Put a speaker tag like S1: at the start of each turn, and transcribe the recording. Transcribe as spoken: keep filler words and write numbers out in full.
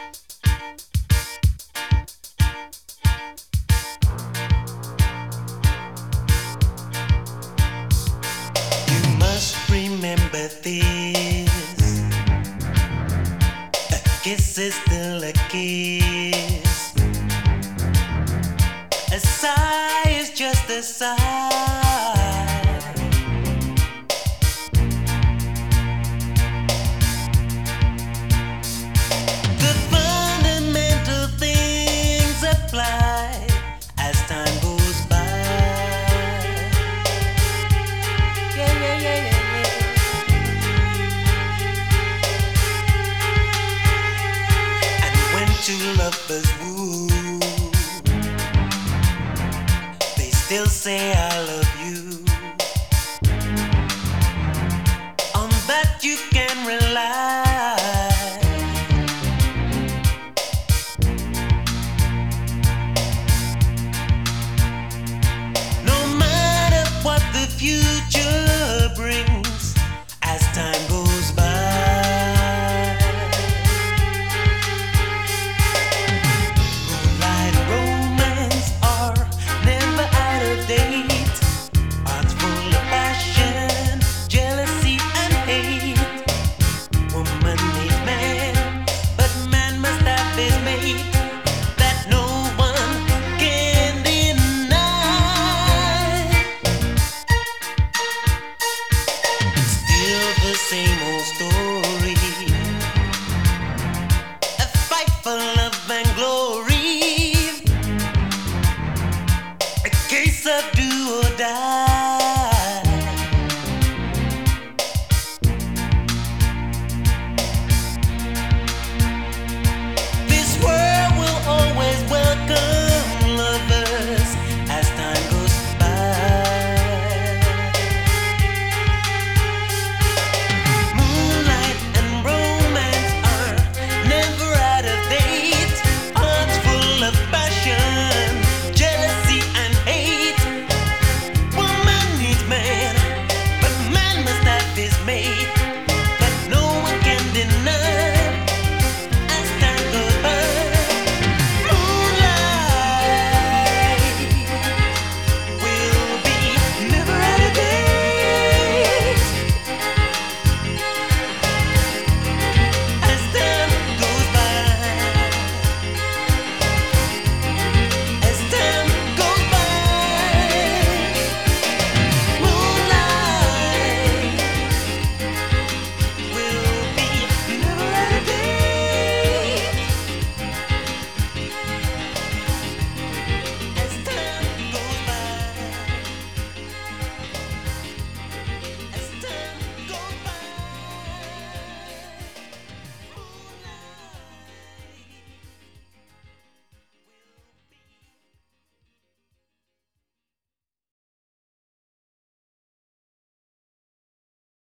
S1: You must remember this. A kiss is still a kiss. A sigh is just a sigh. The fundamental things apply as time goes by. Yeah, yeah, yeah, yeah, yeah. And when two lovers woo, they still say I love you.